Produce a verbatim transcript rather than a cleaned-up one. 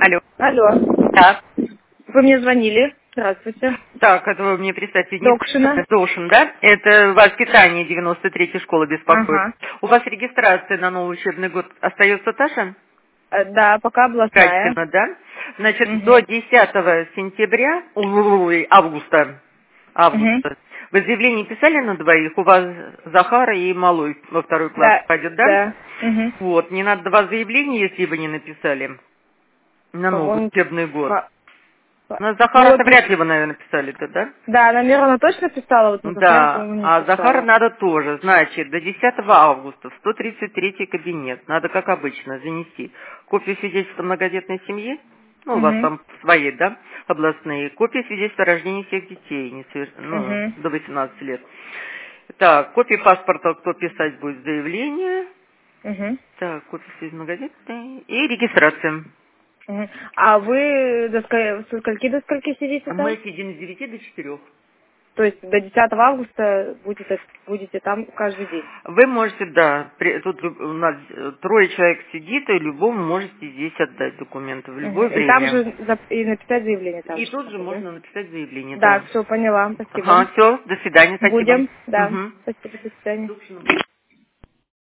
Алло. Алло. Да. Вы мне звонили. Здравствуйте. Так, это вы мне представьте. Докшина. Докшин, да? Это воспитание девяносто третьей школы беспокоит. Ага. У вас регистрация на новый учебный год остается та же? Э, Да, пока областная. Катина, да? Значит, Угу. до десятого сентября, ой, августа, Угу. августа, вы заявление писали на двоих? У вас Захара и Малой во второй класс Да. пойдет, да? Да. Угу. Вот, не надо два заявления, если вы не написали на новый Он... учебный год. фа- фа- На Ну Захара-то вот, вряд ли вы, наверное, писали-то, да? да, на Мирону точно писала, вот на Захара, Да, по-моему, не а Захара писала. надо тоже. Значит, до десятого августа в сто тридцать третий кабинет. Надо, как обычно, занести копию свидетельства многодетной семьи, ну, у вас Угу. там свои, да, областные, копию свидетельства о рождении всех детей, несовер- ну, Угу. до восемнадцати лет. Так, копии паспорта, кто писать будет заявление. Угу. Так, копия свидетельства многодетной и регистрация. Угу. А вы до ска- со скольки до скольки сидите там? Мы сидим с девяти до четырёх. То есть до десятого августа будете, будете там каждый день? Вы можете, да, при- тут люб- у нас э, трое человек сидит, и любому можете здесь отдать документы в Угу. любое И там время. же зап- и написать заявление там И же. тут же надо, да? можно написать заявление, Да, да. все, поняла. Спасибо. Ага, все, до свидания, спасибо. Будем, да. Угу. Спасибо, до свидания.